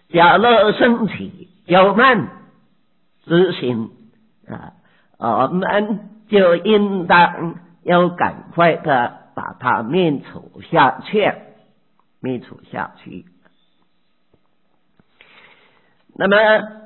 假若升起骄慢之心我们就应当要赶快的把它灭除下去。那么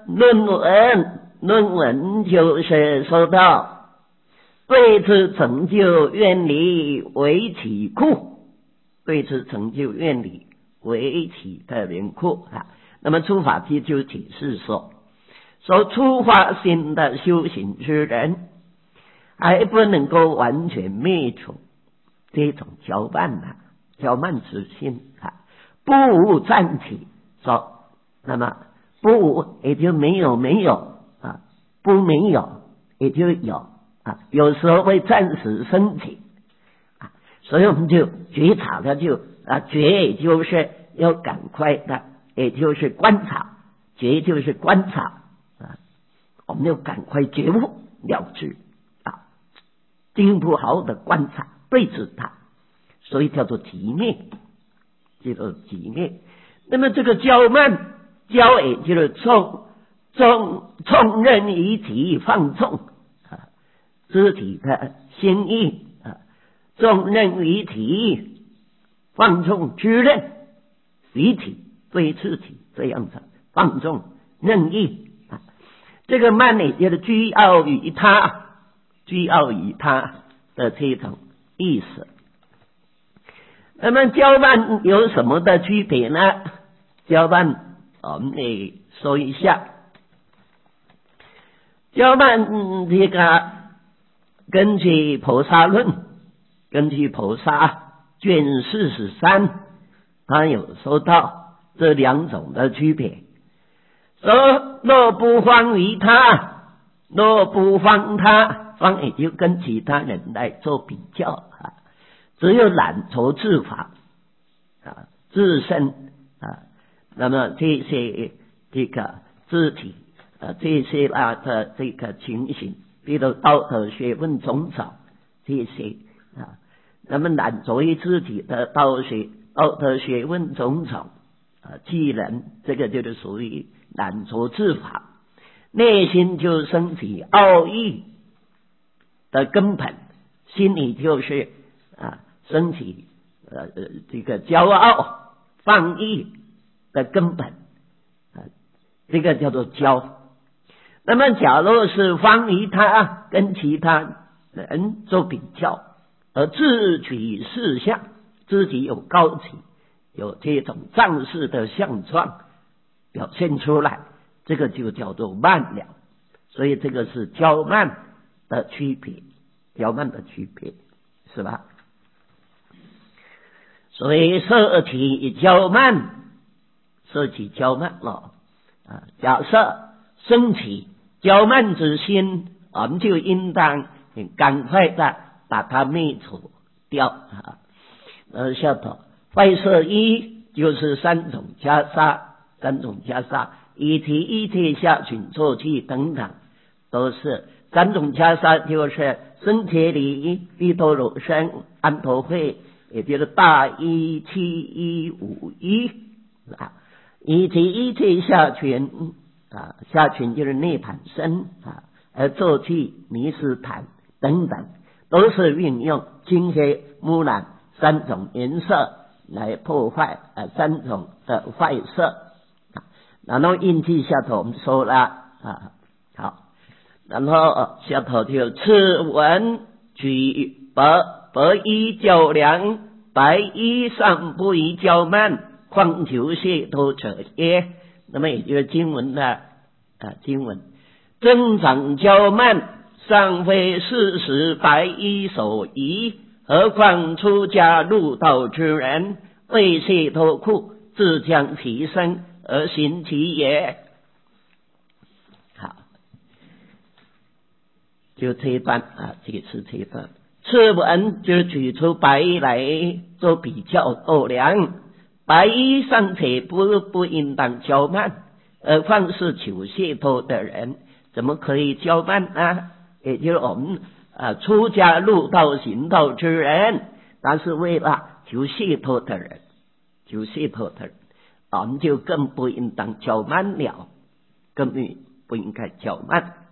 论文就是说到，对此成就愿力为其库，对此成就愿力为其特别库那么出法题就解释说出发心的修行之人，还不能够完全灭除这种骄慢之心不无暂体说，那么不无也就没有不没有也就有有时候会暂时升起所以我们就觉察的觉也就是要赶快的，也就是观察，觉就是观察我们要赶快觉悟了知进一步好好的观察对治它，所以叫做寂灭，那么这个骄慢，骄也就是纵任于体放纵肢体的心意纵任于体放纵之任于体对自体这样子放纵任意这个慢也就是居傲于他的这种意思。那么骄慢有什么的区别呢？骄慢我们来说一下，骄慢这个根据菩萨论，根据菩萨卷43他有说到这两种的区别，说若不方于他，若不方他，方也就跟其他人来做比较只有懒惰自法自身那么这些这个肢体这些的这个情形，比如道德学问种种这些那么懒惰于肢体的道德学问种种技能，这个就是属于懒惰自法，内心就升起傲意的根本，心里就是升起这个骄傲放逸的根本这个叫做骄。那么假如是方于他，跟其他人做比较，而自取事相，自己有高起，有这种仗势的相状表现出来，这个就叫做慢了。所以这个是骄慢的区别，是吧？所以摄起骄慢了假设升起骄慢之心，我们就应当赶快的把它灭除掉下头坏色一就是三种袈裟，一体一体下群坐气等等，都是三种袈裟，就是身体里一头肉身安头会，也就是大衣七衣五衣一体一体下群下群就是涅盘身而坐气弥斯坛等等，都是运用金黑木蓝三种颜色来破坏三种的坏色然后印记下头我们说了好，然后下头就赤文举白衣较量，白衣上不宜骄慢，况求谢脱者耶。那么也就是经文的经文，增长骄慢，尚非事实白衣所宜，何况出家入道之人，为谢脱库，自将其身而行其也。好，就这一段这是这一段。赤文就是举出白衣来做比较度量，白衣尚且不应当骄慢，何况是求解脱的人，怎么可以骄慢呢？也就是我们出家入道行道之人，但是为了求解脱的人， 我们就更不应当较慢了，更不应该较慢。